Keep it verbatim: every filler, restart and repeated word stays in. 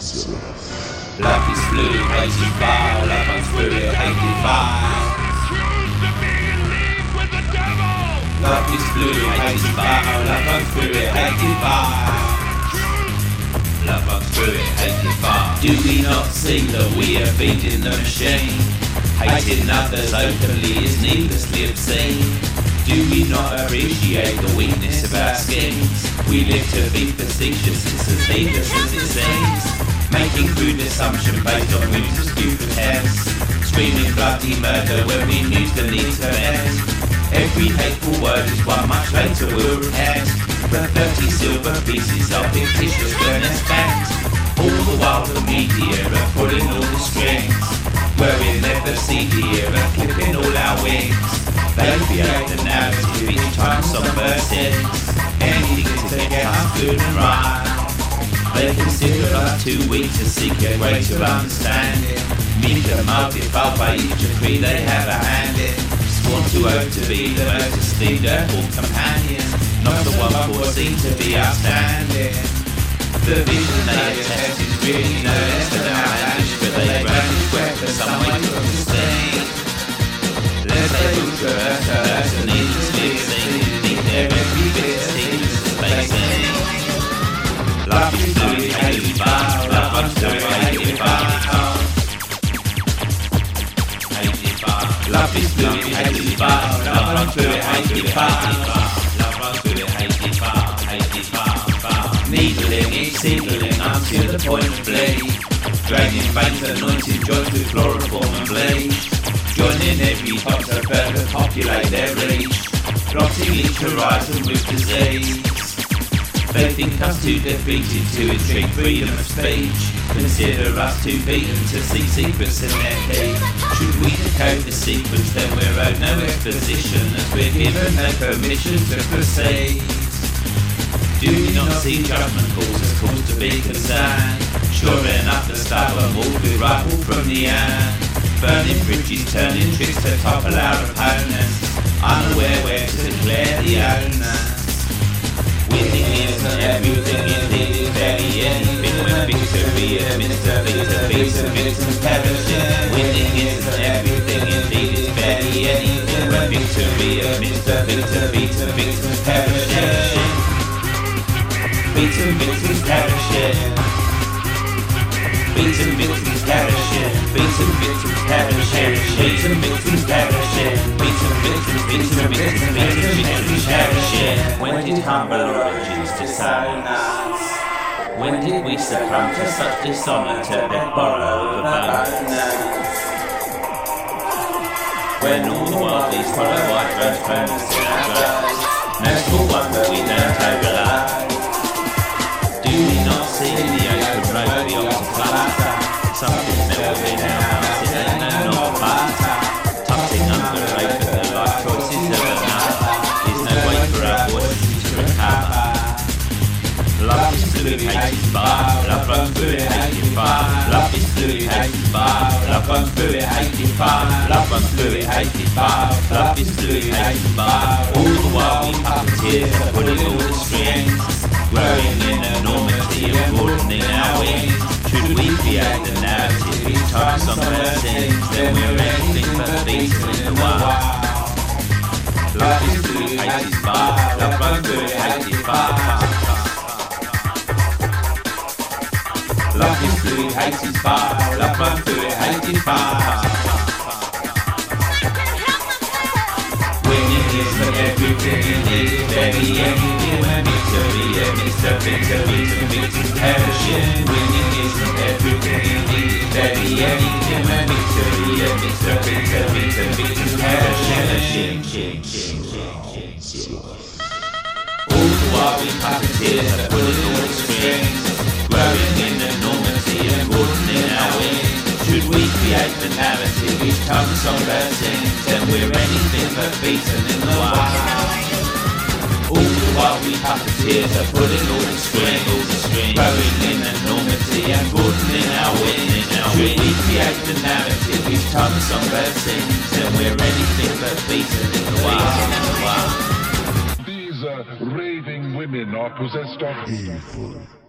Love is fluid, eighty-five. Love and fluid, eighty-five. Love is fluid, eighty-five. Love and fluid, eighty-five. Love and fluid, eighty-five. Do we not see that we are feeding the machine? Hating others openly is needlessly obscene. Do we not appreciate the weakness of our schemes? We live to be facetious, it's as needless as it seems. Making crude assumption based on whims of stupid heads. Screaming bloody murder when we use the need to end. Every hateful word is one much later we'll repent. The thirty silver pieces are fictitious when they're spent. All the while the media are pulling all the strings. We're in the C D era, clipping all our wings. They create the narrative each time some bursts in. Anything to get us good and right. They consider us too weak to seek a greater understanding. Meek and multiplied by each degree they have a hand in. Sworn to oath to be the most esteemed earthful companion, not the one foreseen to be outstanding. The vision they attest is really no less than outlandish, but they brandish weapons some way to sustain. Lest they butcher us to us and needlessly obscene, think their every bit as needless as they say. Love is fluid, eighty-five. Love runs through it, eighty-five. Love is fluid, eighty-five. Love runs through it, eighty-five. Love runs through it, eighty-five. eighty-five. Needling, each seedling until the point of bleed. Draining veins, anointing joints with chloroform and bleach. Joining every doctor further populate their reach. Blotting each horizon with disease. They think us too defeated to intrigue freedom of speech. Consider us too beaten to see secrets in their key. Should we decode the secrets, then we're owed no exposition, as we're given no permission to proceed. Do we not see judgment calls as calls to be concerned? Sure enough, the stubborn will be rifled from the end. Burning bridges, turning tricks to topple our opponents, unaware where to declare the owners. Winning isn't everything, indeed it's barely anything. When victory is Mister Victory, some victims perishing. Winning isn't everything, indeed it's barely anything. When victory is Mister Victory, some victims perishing. Beaten victims perishing. Beaten victims perishing. Beaten victims perishing. Beaten victims perishing. Beaten victims, beaten victims, beaten victims perishing. When did humble origins disown us? When did we succumb to such dishonour to beg borrow of abundance? When all the world these follow white rose bonus in our growth, no small wonder we don't overlap. Do we not see the open road beyond the plaza? Something's never been our house, it ain't no not butter. Tucking under open the life choices of another. There's no way for our voices to recover. Love is fluid, eighty-five. Love runs through it, eighty-five. Love is fluid, eighty-five. Love runs through it, eighty-five. Love runs through it, eighty-five. Love is fluid, eighty-five. All the while we puppeteers are pulling all the strings. Growing in enormity and broadening our wings. Should we create the narrative each time some sings, then we're anything but beaten in the wild. Love is fluid, eighty-five. Love runs through it, eighty-five. Love is fluid, eighty-five. Love runs through it, eighty-five. Winning is for everything, indeed it's very anything. When victory is Mister Victory, to victims perishing. Winning is for everything, indeed it's very anything. When victory is Mister Victory, to victims perishing. All the while we puppeteers are pulling all the strings. Growing in enormity and broadening our wings. Should we create the narrative each time the songbird sings, then we're anything but beaten in the wild. All the while we puppeteers are pulling all the strings, all the strings. Growing in enormity and broadening our wings. Should we create the narrative each time the songbird sings, then we're anything but beaten in the wild. These uh, raving women are possessed of evil.